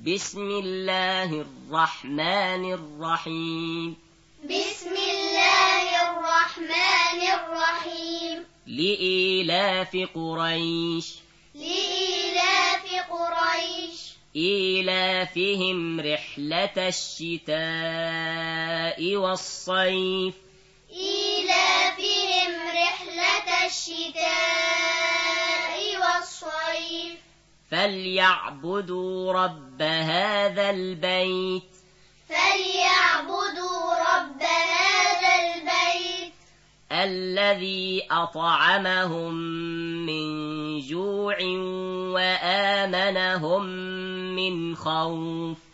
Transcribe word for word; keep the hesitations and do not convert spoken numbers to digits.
بسم الله الرحمن الرحيم بسم الله الرحمن الرحيم لإيلاف قريش لإيلاف قريش إيلافهم رحلة الشتاء والصيف إيلافهم رحلة الشتاء والصيف فليعبدوا رب هذا البيت فليعبدوا رب هذا البيت الذي أطعمهم من جوع وآمنهم من خوف